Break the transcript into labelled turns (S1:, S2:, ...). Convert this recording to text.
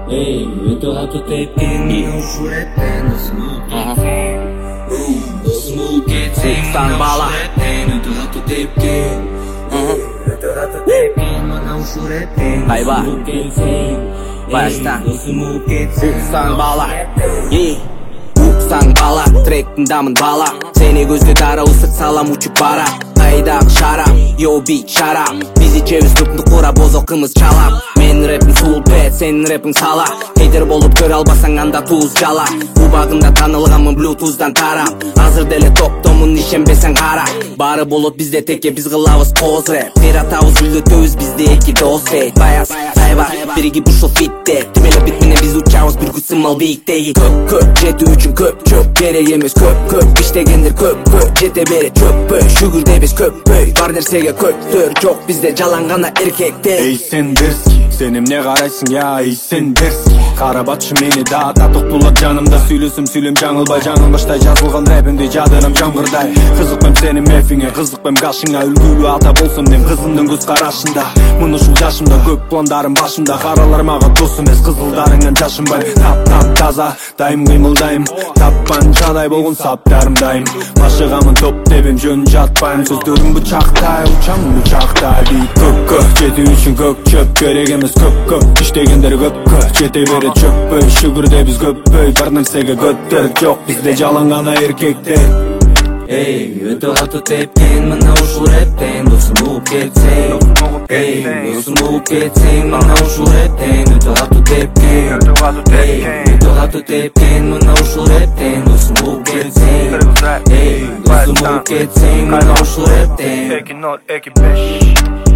S1: Ey, өтө катуу тепкен ушу рептен досум болуп кетсең
S2: Сан бала
S1: өтө катуу тепкен мына ушу рептен
S2: Айба.
S1: болуп кетсең
S2: Baştan.
S1: досум болуп кетсең
S2: Уксан бала Уксан бала тректин дамын бала Сени көзгө дара ысык салам учуп бара Айдак шара Yo big шара Биз ичебиз тупну кура бозок кымыз чалап Мен рэпин сулпет сенин рэпиң сала Хейтер болуп көрө албасаң анда туз жала Убагында таанылганмын блютуздан тарап Азыр деле топтомун ишенбесең кара Баары болот бизде теке биз кылабыз коз рэп Бир атабыз үлдөтөбүз бизде эки дос фейт Баяз сайба биригип ушул фитте Тим эле бит менен биз учабыз бир сымал бийиктеги Көп жетүү үчүн көп жок керек эмес көп иштегендер көп жете берет чөппөй шүгүрдө биз көппөй бар нерсеге көптөр жок бизде жалаң гана эркектер
S3: Эй сен дерзкий сен эмне карайсың я эй сен дерзкий карабатчы мени да токтулат жанымда сүйлөсөм сүйлөм жаңылбай жаңылмыштай жазылган рэпимди жадырам жамгырдай кызыкпайм сенин мефиңе кызыкпайм кашыңа үлгүлүү ата болсом дем кызымдын көз карашында мына ушул жашымда көп пландарым башымда каралар мага дос эмес кызылдарыңан жашынбай тап таза дайым кыймылдайм тапканчадай болгон саптарым дайым машыгамын топ тебем жөн жатпайм сөздөрүм бычактай учам учактай көккө жетүү үчүн көк чөп керек эмес көп иштегендер көпкө жете берет чөппөй шүгүрдө биз көппөй бар нерсеге көттөр жок бизде жалаң гана эркектер
S1: Эй, өтө катуу тепкен мына ушул рептен досум болуп кетсең Эй, досум болуп кетсең мына ушул рептен өтө катуу тепкен Эй, өтө катуу тепкен мына ушул рептен досум болуп кетсең Эй, досум болуп кетсең мына ушул рептен
S3: 2-0-2-5